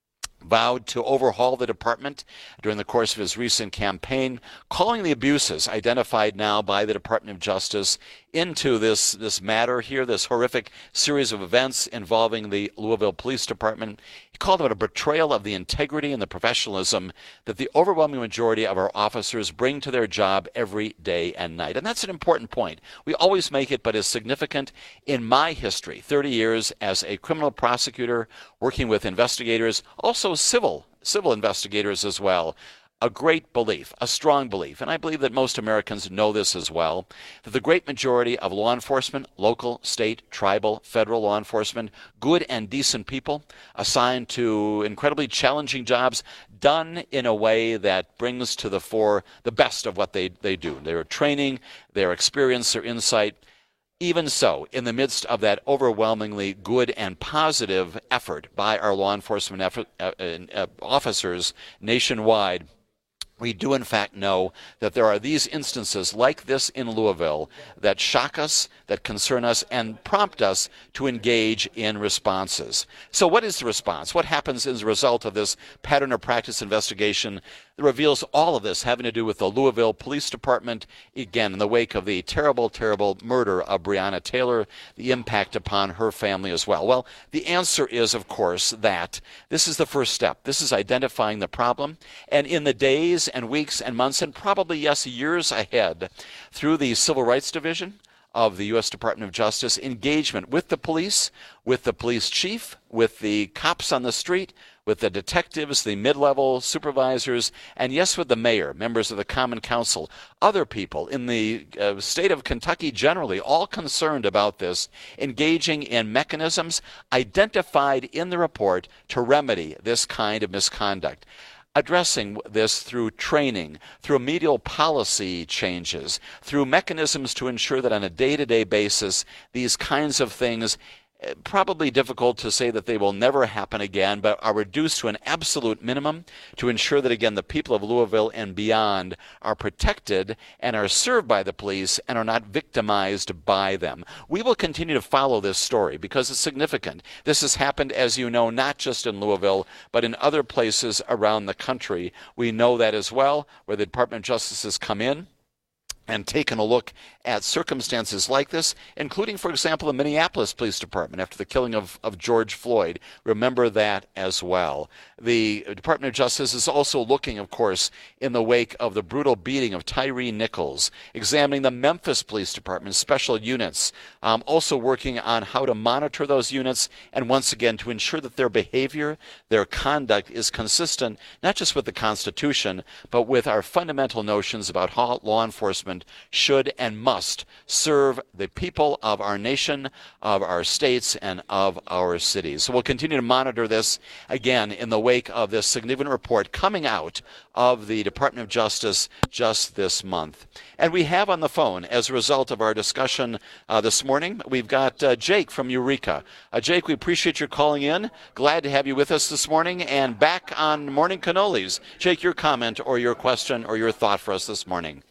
vowed to overhaul the department during the course of his recent campaign, calling the abuses identified now by the Department of Justice into this, this matter here, this horrific series of events involving the Louisville Police Department. He called it a betrayal of the integrity and the professionalism that the overwhelming majority of our officers bring to their job every day and night. And that's an important point. We always make it, but is significant. In my history, thirty years as a criminal prosecutor, working with investigators, also civil civil investigators as well, a great belief, a strong belief, and I believe that most Americans know this as well, that the great majority of law enforcement, local, state, tribal, federal law enforcement, good and decent people assigned to incredibly challenging jobs, done in a way that brings to the fore the best of what they, they do. Their training, their experience, their insight. Even so, in the midst of that overwhelmingly good and positive effort by our law enforcement effort, uh, uh, officers nationwide, we do in fact know that there are these instances like this in Louisville that shock us, that concern us, and prompt us to engage in responses. So what is the response? What happens as a result of this pattern of practice investigation that reveals all of this having to do with the Louisville Police Department, again, in the wake of the terrible, terrible murder of Breonna Taylor, the impact upon her family as well? Well, the answer is, of course, that this is the first step. This is identifying the problem, and in the days and weeks and months, and probably, yes, years ahead, through the Civil Rights Division of the U S Department of Justice, engagement with the police, with the police chief, with the cops on the street, with the detectives, the mid-level supervisors, and yes, with the mayor, members of the Common Council, other people in the uh, state of Kentucky generally, all concerned about this, engaging in mechanisms identified in the report to remedy this kind of misconduct. Addressing this through training, through remedial policy changes, through mechanisms to ensure that on a day-to-day basis, these kinds of things, probably difficult to say that they will never happen again, but are reduced to an absolute minimum to ensure that, again, the people of Louisville and beyond are protected and are served by the police and are not victimized by them. We will continue to follow this story because it's significant. This has happened, as you know, not just in Louisville, but in other places around the country. We know that as well, where the Department of Justice has come in and taken a look at circumstances like this, including, for example, the Minneapolis Police Department after the killing of, of George Floyd. Remember that as well. The Department of Justice is also looking, of course, in the wake of the brutal beating of Tyree Nichols, examining the Memphis Police Department special units, um, also working on how to monitor those units, and once again to ensure that their behavior, their conduct is consistent, not just with the Constitution, but with our fundamental notions about how law enforcement should and must serve the people of our nation, of our states, and of our cities. So we'll continue to monitor this, again, in the wake of this significant report coming out of the Department of Justice just this month. And we have on the phone, as a result of our discussion uh, this morning, we've got uh, Jake from Eureka. Uh, Jake, we appreciate your calling in. Glad to have you with us this morning and back on Morning Cannolis. Jake, your comment or your question or your thought for us this morning.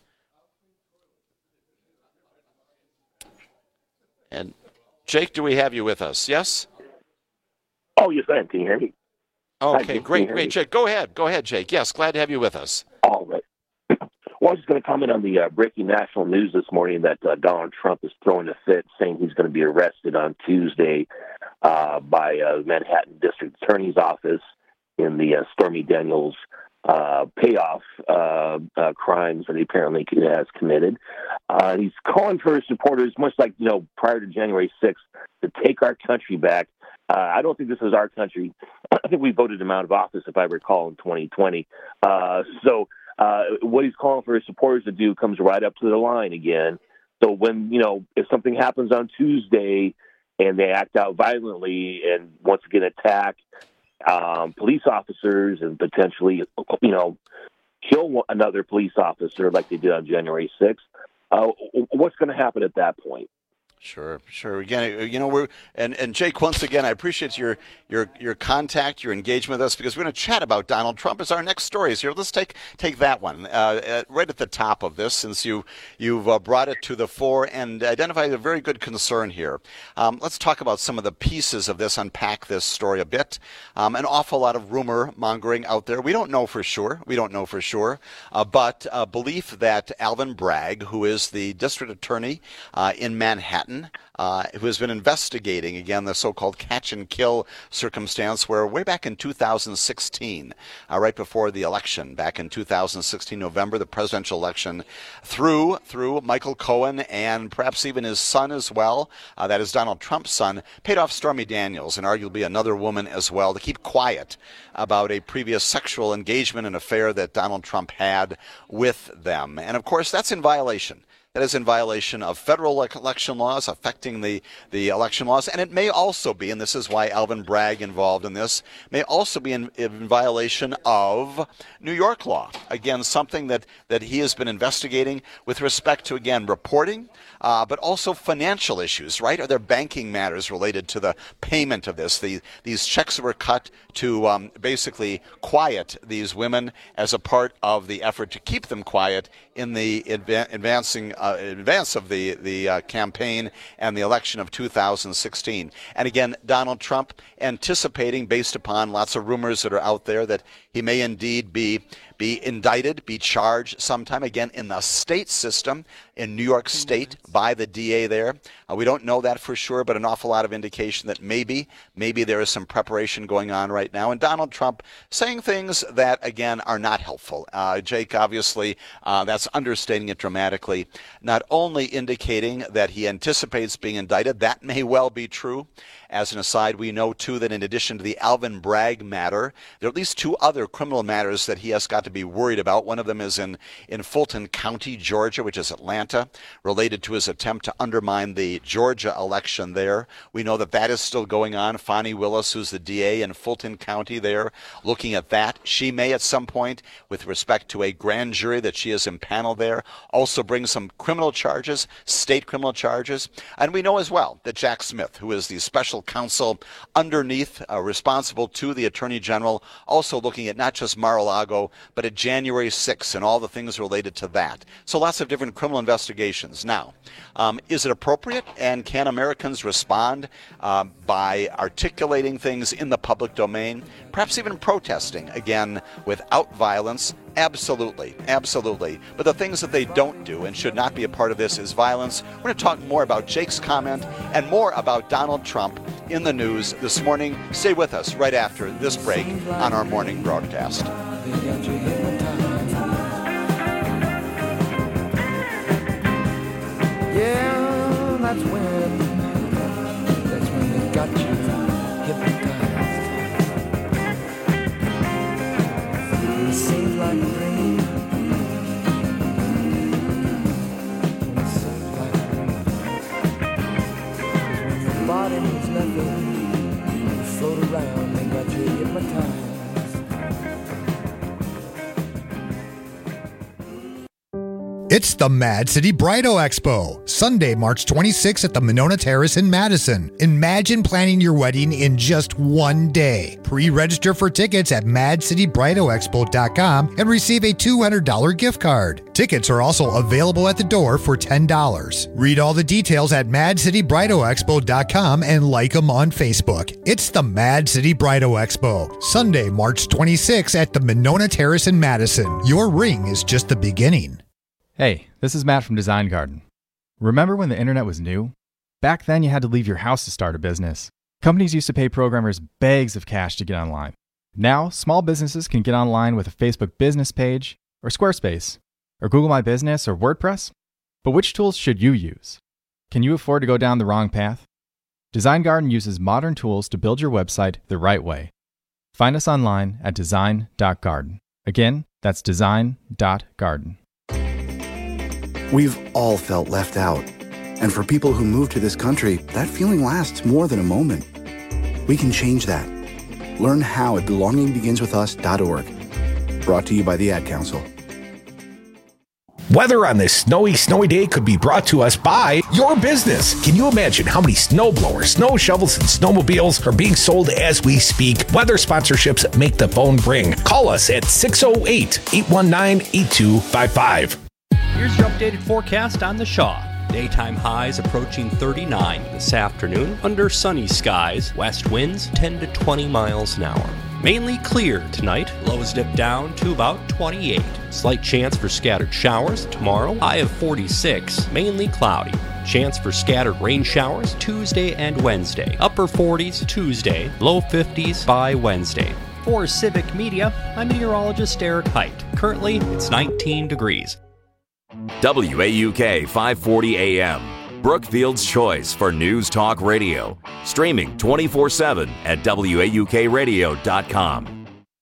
And Jake, do we have you with us? Yes? Oh, yes, I am. Can you hear me? Okay, great, great, Jake. Go ahead. Go ahead, Jake. Yes, glad to have you with us. All right. Well, I was just going to comment on the uh, breaking national news this morning that uh, Donald Trump is throwing a fit, saying he's going to be arrested on Tuesday uh, by uh, Manhattan District Attorney's Office in the uh, Stormy Daniels uh, payoff uh, uh, crimes that he apparently has committed. Uh, he's calling for his supporters, much like, you know, prior to January sixth, to take our country back. Uh, I don't think this is our country. I think we voted him out of office, if I recall, in twenty twenty. Uh, so uh, what he's calling for his supporters to do comes right up to the line again. So when, you know, if something happens on Tuesday and they act out violently and once again attack um, police officers and potentially, you know, kill another police officer like they did on January sixth, uh, what's going to happen at that point? Sure, sure. Again, you know, we're and, and Jake, once again, I appreciate your your your contact, your engagement with us, because we're going to chat about Donald Trump as our next story is here. Let's take take that one uh, right at the top of this, since you you've uh, brought it to the fore and identified a very good concern here. Um, let's talk about some of the pieces of this, unpack this story a bit. Um, an awful lot of rumor mongering out there. We don't know for sure. We don't know for sure, uh, but a belief that Alvin Bragg, who is the district attorney uh, in Manhattan, Uh, who has been investigating, again, the so-called catch and kill circumstance where way back in two thousand sixteen, uh, right before the election, back in two thousand sixteen, November, the presidential election, through through Michael Cohen and perhaps even his son as well, uh, that is Donald Trump's son, paid off Stormy Daniels and arguably another woman as well to keep quiet about a previous sexual engagement and affair that Donald Trump had with them. And of course, that's in violation. That is in violation of federal election laws affecting the, the election laws. And it may also be, and this is why Alvin Bragg involved in this, may also be in, in violation of New York law. Again, something that, that he has been investigating with respect to, again, reporting, uh, but also financial issues, right? Are there banking matters related to the payment of this? The, these checks were cut to um, basically quiet these women as a part of the effort to keep them quiet in the adva- advancing Uh, in advance of the, the uh, campaign and the election of two thousand sixteen. And again, Donald Trump anticipating, based upon lots of rumors that are out there, that he may indeed be be indicted, be charged sometime, again, in the state system, in New York State, by the D A there. Uh, we don't know that for sure, but an awful lot of indication that maybe, maybe there is some preparation going on right now. And Donald Trump saying things that, again, are not helpful. Uh, Jake, obviously, uh, that's understating it dramatically. Not only indicating that he anticipates being indicted, that may well be true. As an aside, we know, too, that in addition to the Alvin Bragg matter, there are at least two other criminal matters that he has got to be worried about. One of them is in, in Fulton County, Georgia, which is Atlanta, related to his attempt to undermine the Georgia election there. We know that that is still going on. Fani Willis, who's the D A in Fulton County there, looking at that. She may, at some point, with respect to a grand jury that she has impaneled there, also bring some criminal charges, state criminal charges. And we know as well that Jack Smith, who is the special counsel underneath, uh, responsible to the Attorney General, also looking at not just Mar-a-Lago, but at January sixth and all the things related to that. So lots of different criminal investigations. Now, um, is it appropriate, and can Americans respond uh, by articulating things in the public domain, perhaps even protesting, again, without violence? Absolutely, absolutely. But the things that they don't do and should not be a part of this is violence. We're going to talk more about Jake's comment and more about Donald Trump in the news this morning. Stay with us right after this break on our morning broadcast. Yeah, that's when, that's when they got you hypnotized. It seems like a dream. It seems like a dream. 'Cause when your body means nothing, you float around and got you hypnotized. It's the Mad City Brido Expo, Sunday, March twenty-sixth at the Monona Terrace in Madison. Imagine planning your wedding in just one day. Pre-register for tickets at mad city brido expo dot com and receive a two hundred dollars gift card. Tickets are also available at the door for ten dollars. Read all the details at mad city brido expo dot com and like them on Facebook. It's the Mad City Brido Expo, Sunday, March twenty-sixth at the Monona Terrace in Madison. Your ring is just the beginning. Hey, this is Matt from Design Garden. Remember when the internet was new? Back then you had to leave your house to start a business. Companies used to pay programmers bags of cash to get online. Now, small businesses can get online with a Facebook business page, or Squarespace, or Google My Business, or WordPress. But which tools should you use? Can you afford to go down the wrong path? Design Garden uses modern tools to build your website the right way. Find us online at design dot garden. Again, that's design dot garden. We've all felt left out. And for people who move to this country, that feeling lasts more than a moment. We can change that. Learn how at belonging begins with us dot org. Brought to you by the Ad Council. Weather on this snowy, snowy day could be brought to us by your business. Can you imagine how many snow blowers, snow shovels, and snowmobiles are being sold as we speak? Weather sponsorships make the phone ring. Call us at six oh eight, eight one nine, eight two five five. Here's your updated forecast on the Shaw. Daytime highs approaching thirty-nine this afternoon under sunny skies. West winds ten to twenty miles an hour. Mainly clear tonight. Lows dip down to about twenty-eight. Slight chance for scattered showers tomorrow. High of forty-six. Mainly cloudy. Chance for scattered rain showers Tuesday and Wednesday. Upper forties Tuesday. Low fifties by Wednesday. For Civic Media, I'm meteorologist Eric Height. Currently, it's nineteen degrees. W A U K five forty A M, Brookfield's choice for News Talk Radio. Streaming twenty-four seven at W A U K radio dot com.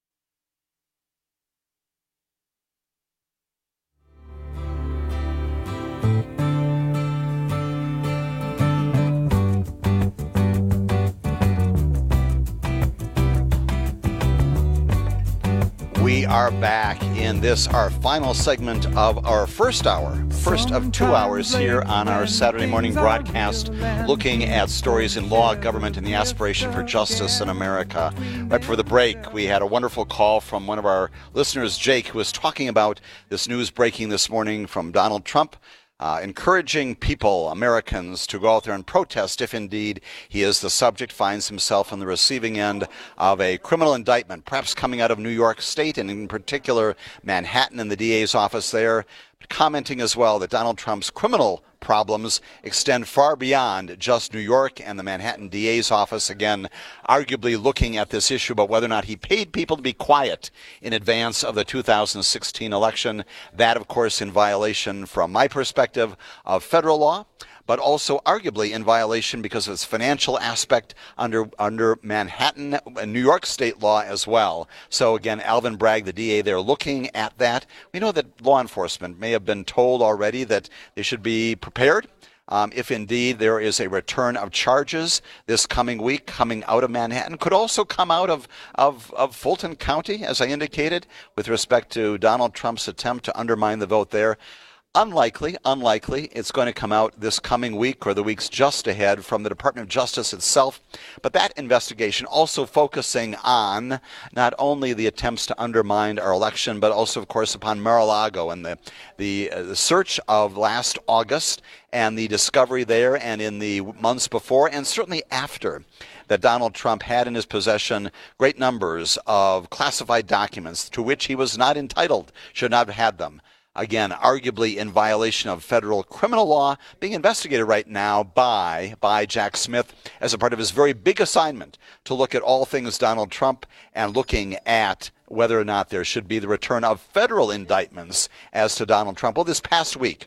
We are back in this, our final segment of our first hour, first of two hours here on our Saturday morning broadcast, looking at stories in law, government, and the aspiration for justice in America. Right before the break, we had a wonderful call from one of our listeners, Jake, who was talking about this news breaking this morning from Donald Trump, Uh, encouraging people, Americans, to go out there and protest if indeed he is the subject, finds himself on the receiving end of a criminal indictment, perhaps coming out of New York State, and in particular Manhattan and the D A's office there, commenting as well that Donald Trump's criminal problems extend far beyond just New York and the Manhattan D A's office. Again, arguably looking at this issue about whether or not he paid people to be quiet in advance of the two thousand sixteen election. That, of course, in violation, from my perspective, of federal law, but also arguably in violation because of its financial aspect under under Manhattan and New York state law as well. So again, Alvin Bragg, the D A, they're looking at that. We know that law enforcement may have been told already that they should be prepared um, if indeed there is a return of charges this coming week coming out of Manhattan. Could also come out of, of, of Fulton County, as I indicated, with respect to Donald Trump's attempt to undermine the vote there. Unlikely, unlikely. It's going to come out this coming week or the weeks just ahead from the Department of Justice itself. But that investigation also focusing on not only the attempts to undermine our election, but also, of course, upon Mar-a-Lago and the, the, uh, the search of last August and the discovery there and in the months before and certainly after that Donald Trump had in his possession great numbers of classified documents to which he was not entitled, should not have had them. Again, arguably in violation of federal criminal law, being investigated right now by, by Jack Smith as a part of his very big assignment to look at all things Donald Trump and looking at whether or not there should be the return of federal indictments as to Donald Trump. Well, this past week,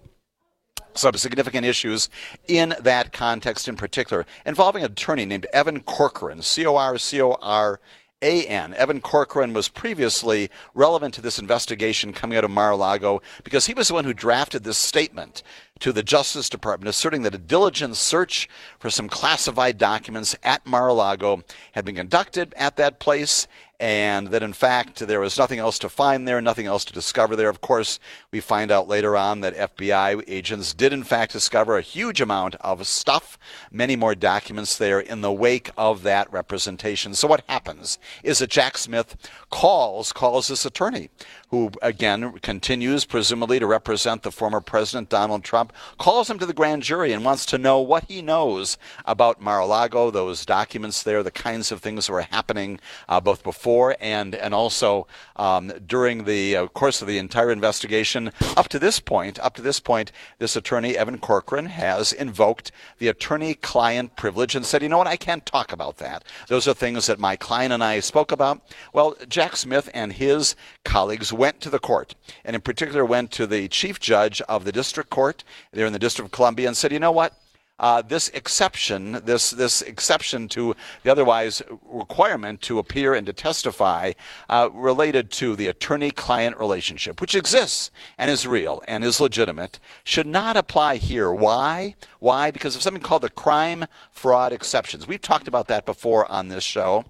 some significant issues in that context in particular involving an attorney named Evan Corcoran, C O R C O R A N. Evan Corcoran was previously relevant to this investigation coming out of Mar-a-Lago because he was the one who drafted this statement to the Justice Department asserting that a diligent search for some classified documents at Mar-a-Lago had been conducted at that place, and that in fact there was nothing else to find there, nothing else to discover there. Of course, we find out later on that F B I agents did in fact discover a huge amount of stuff, many more documents there in the wake of that representation. So what happens is that Jack Smith calls, calls this attorney, who again continues presumably to represent the former President Donald Trump, calls him to the grand jury and wants to know what he knows about Mar-a-Lago, those documents there, the kinds of things that were happening uh, both before and and also um, during the uh, course of the entire investigation. Up to this point, up to this point, this attorney, Evan Corcoran, has invoked the attorney-client privilege and said, you know what, I can't talk about that. Those are things that my client and I spoke about. Well, Jack Smith and his colleagues went to the court, and in particular went to the chief judge of the district court there in the District of Columbia and said, you know what, uh, this exception, this this exception to the otherwise requirement to appear and to testify uh, related to the attorney-client relationship, which exists and is real and is legitimate, should not apply here. Why? Why? Because of something called the crime fraud exceptions. We've talked about that before on this show.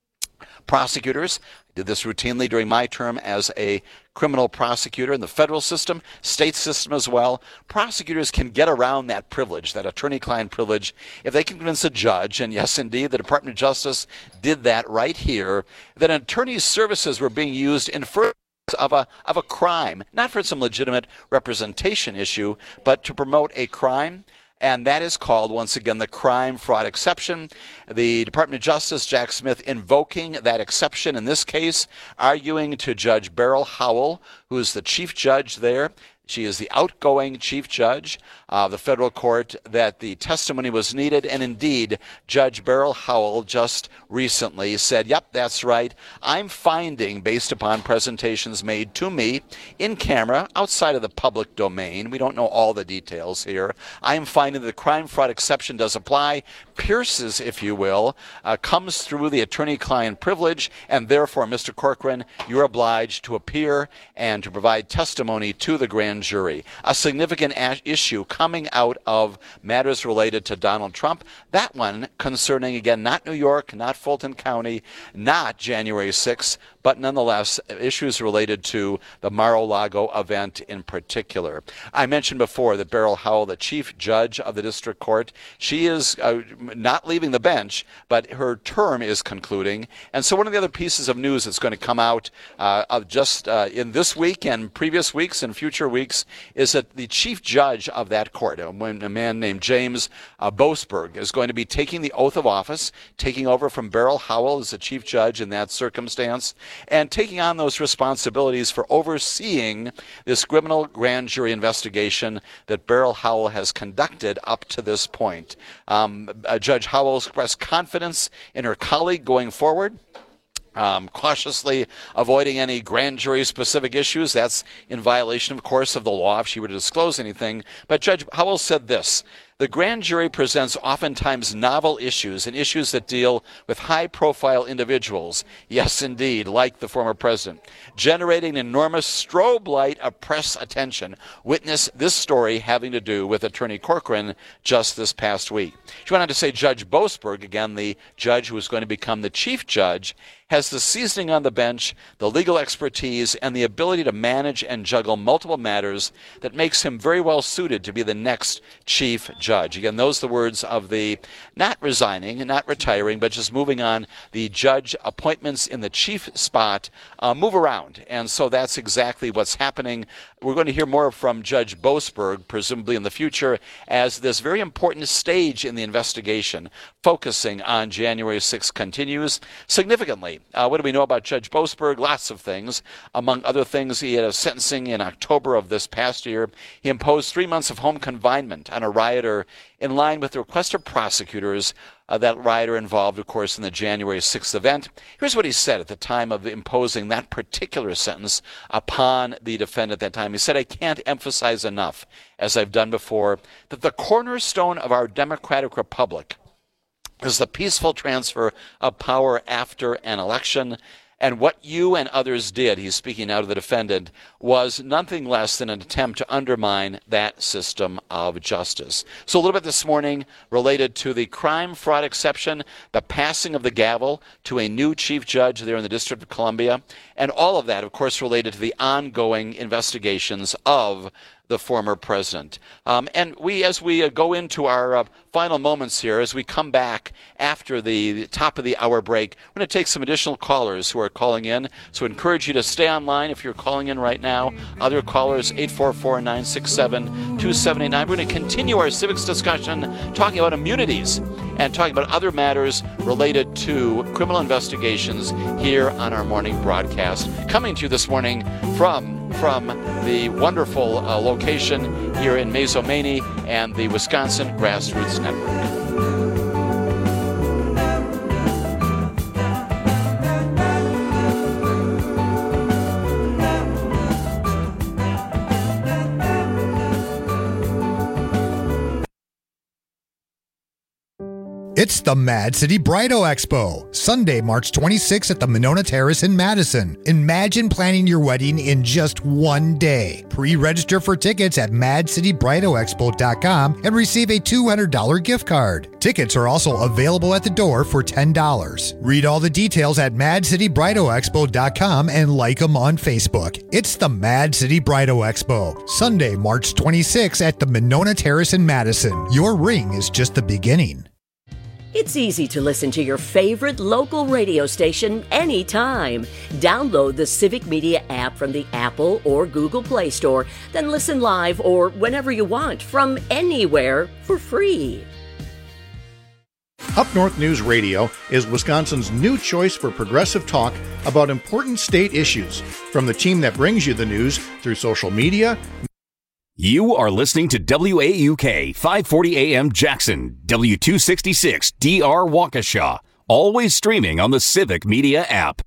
Prosecutors did this routinely during my term as a criminal prosecutor in the federal system, state system as well. Prosecutors can get around that privilege, that attorney-client privilege, if they can convince a judge, and yes, indeed, the Department of Justice did that right here, that an attorney's services were being used in furtherance of a of a crime, not for some legitimate representation issue, but to promote a crime. And that is called, once again, the crime fraud exception. The Department of Justice, Jack Smith, invoking that exception in this case, arguing to Judge Beryl Howell, who is the chief judge there. She is the outgoing chief judge of the federal court, that the testimony was needed. And indeed, Judge Beryl Howell just recently said, yep, that's right. I'm finding, based upon presentations made to me in camera, outside of the public domain, we don't know all the details here, I'm finding that the crime fraud exception does apply, pierces, if you will, uh, comes through the attorney-client privilege, and therefore, Mister Corcoran, you're obliged to appear and to provide testimony to the grand jury. A significant a- issue coming out of matters related to Donald Trump. That one concerning, again, not New York, not Fulton County, not January sixth, but nonetheless issues related to the Mar-a-Lago event in particular. I mentioned before that Beryl Howell, the chief judge of the district court, she is uh, not leaving the bench, but her term is concluding. And so one of the other pieces of news that's going to come out uh, of just uh, in this week and previous weeks and future weeks is that the chief judge of that court, a man named James uh, Boasberg, is going to be taking the oath of office, taking over from Beryl Howell as the chief judge in that circumstance, and taking on those responsibilities for overseeing this criminal grand jury investigation that Beryl Howell has conducted up to this point. Um, uh, Judge Howell expressed confidence in her colleague going forward. Um, cautiously avoiding any grand jury specific issues. That's in violation, of course, of the law if she were to disclose anything. But Judge Howell said this: the grand jury presents oftentimes novel issues and issues that deal with high-profile individuals, yes, indeed, like the former president, generating enormous strobe light of press attention. Witness this story having to do with Attorney Corcoran just this past week. She went on to say Judge Boasberg, again, the judge who is going to become the chief judge, has the seasoning on the bench, the legal expertise, and the ability to manage and juggle multiple matters that makes him very well suited to be the next chief judge. Again, those are the words of the not resigning, not retiring, but just moving on. The judge appointments in the chief spot uh, move around, and so that's exactly what's happening. We're going to hear more from Judge Boasberg, presumably in the future, as this very important stage in the investigation, focusing on January sixth, continues significantly. Uh, what do we know about Judge Boasberg? Lots of things. Among other things, he had a sentencing in October of this past year. He imposed three months of home confinement on a rioter in line with the request of prosecutors. Uh, that rioter involved, of course, in the January sixth event. Here's what he said at the time of imposing that particular sentence upon the defendant at that time. He said, I can't emphasize enough, as I've done before, that the cornerstone of our democratic republic is the peaceful transfer of power after an election. And what you and others did, he's speaking now to the defendant, was nothing less than an attempt to undermine that system of justice. So a little bit this morning related to the crime fraud exception, the passing of the gavel to a new chief judge there in the District of Columbia, and all of that, of course, related to the ongoing investigations of the former president. Um, and we, as we uh, go into our uh, final moments here, as we come back after the, the top of the hour break, we're going to take some additional callers who are calling in. So I encourage you to stay online if you're calling in right now. Other callers, eight four four, nine six seven, two seven eight nine. We're going to continue our civics discussion, talking about immunities and talking about other matters related to criminal investigations here on our morning broadcast. Coming to you this morning from from the wonderful uh, location here in Mazomanie and the Wisconsin Grassroots Network. It's the Mad City Bridal Expo, Sunday, March twenty-sixth at the Monona Terrace in Madison. Imagine planning your wedding in just one day. Pre-register for tickets at mad city bridal expo dot com and receive a two hundred dollars gift card. Tickets are also available at the door for ten dollars. Read all the details at mad city bridal expo dot com and like them on Facebook. It's the Mad City Bridal Expo, Sunday, March twenty-sixth at the Monona Terrace in Madison. Your ring is just the beginning. It's easy to listen to your favorite local radio station anytime. Download the Civic Media app from the Apple or Google Play Store, then listen live or whenever you want from anywhere for free. Up North News Radio is Wisconsin's new choice for progressive talk about important state issues. From the team that brings you the news through social media. You are listening to W A U K five forty A M Jackson, W two sixty-six D R Waukesha, always streaming on the Civic Media app.